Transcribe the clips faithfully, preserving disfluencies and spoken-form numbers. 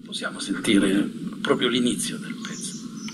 Possiamo sentire proprio l'inizio del pezzo.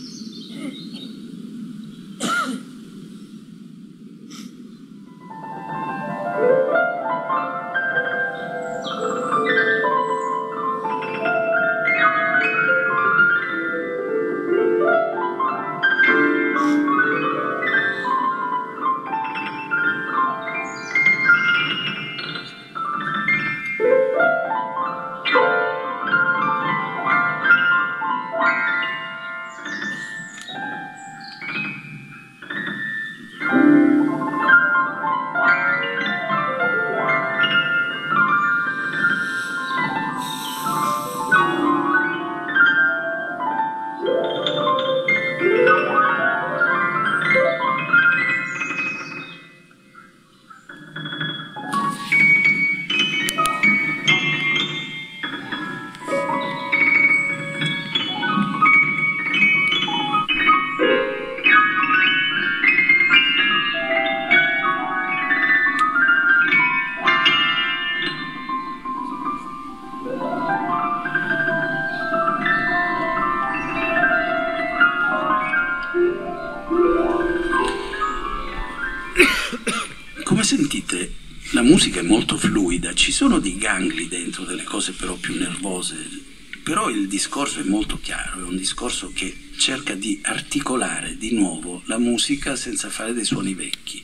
Come sentite, la musica è molto fluida, ci sono dei gangli dentro, delle cose però più nervose, però il discorso è molto chiaro, è un discorso che cerca di articolare di nuovo la musica senza fare dei suoni vecchi,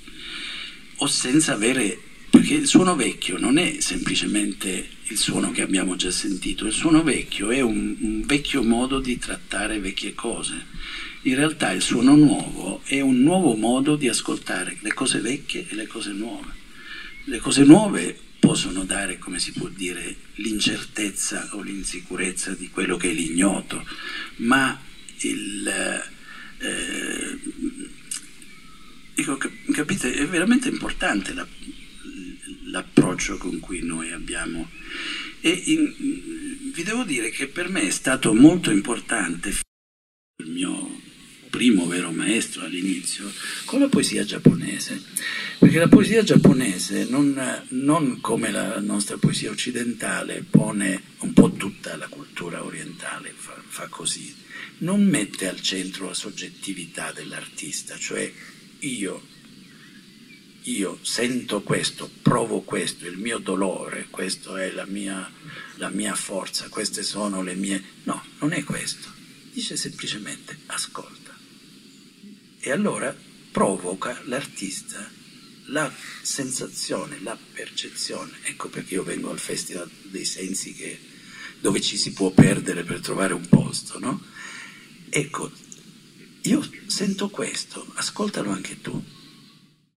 o senza avere, perché il suono vecchio non è semplicemente il suono che abbiamo già sentito, il suono vecchio è un, un vecchio modo di trattare vecchie cose. In realtà il suono nuovo è un nuovo modo di ascoltare le cose vecchie e le cose nuove. Le cose nuove possono dare, come si può dire, l'incertezza o l'insicurezza di quello che è l'ignoto, ma il, eh, dico, capite, è veramente importante la, l'approccio con cui noi abbiamo. E in, vi devo dire che per me è stato molto importante il mio primo vero maestro all'inizio con la poesia giapponese, perché la poesia giapponese non, non come la nostra poesia occidentale pone un po' tutta la cultura orientale, fa, fa così, non mette al centro la soggettività dell'artista, cioè io io sento questo, provo questo, il mio dolore, questa è la mia, la mia forza, queste sono le mie... No, non è questo, dice semplicemente ascolta. E allora provoca l'artista la sensazione, la percezione. Ecco perché io vengo al Festival dei Sensi, che, dove ci si può perdere per trovare un posto, no? Ecco, io sento questo, ascoltalo anche tu.